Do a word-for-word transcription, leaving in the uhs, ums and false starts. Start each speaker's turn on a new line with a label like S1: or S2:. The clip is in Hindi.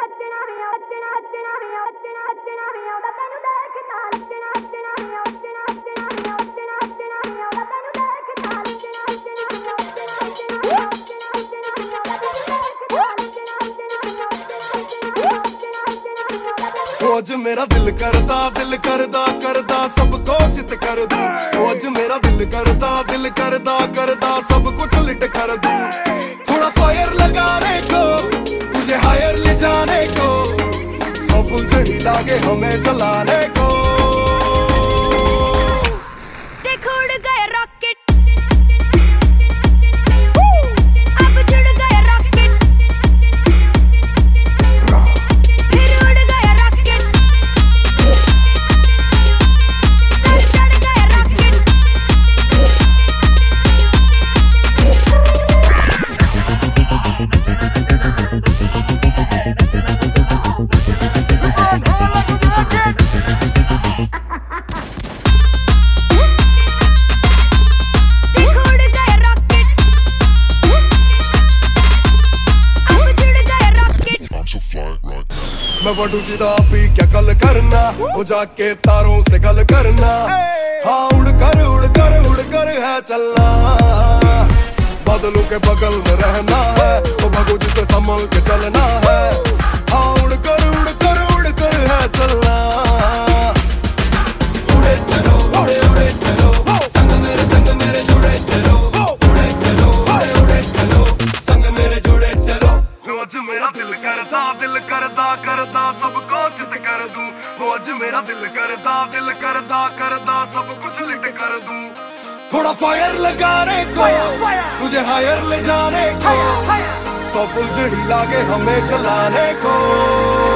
S1: आज मेरा दिल करदा दिल करदा करदा सबको चित कर दूं। आज मेरा दिल करदा दिल करदा करदा सब कुछ लिट कर दूं। थोड़ा फायर लगाने को तुझे हायर ले जाने को, सौ फुलझड़ी लागे हमें जलाने को।
S2: देखो उड़ गए रॉकेट,
S1: मैं वडू सीधा पी क्या कल करना, वो जाके तारों से गल करना। हाँ उड़ कर उड़ कर उड़ कर है चलना, बादलों के बगल में रहना है, वो भगो जिसे संभल के चलना है। हाँ उड़ कर उड़ कर उड़ कर है चलना। उड़े चलो उड़े उड़े चलो, संग मेरे संग मेरे जुड़े चलो। उड़े चलो उड़े उड़े चलो, संग मेरे जुड़े चलो। आज मेरा दिल करदा दिल करदा करदा सबको चित कर दूं। आज मेरा दिल करदा दिल करदा करदा सब कुछ लिट कर दूं। थोड़ा फायर लगाने को तुझे हायर ले जाने को, सौ फुलझड़ी लागे हमें जलाने को।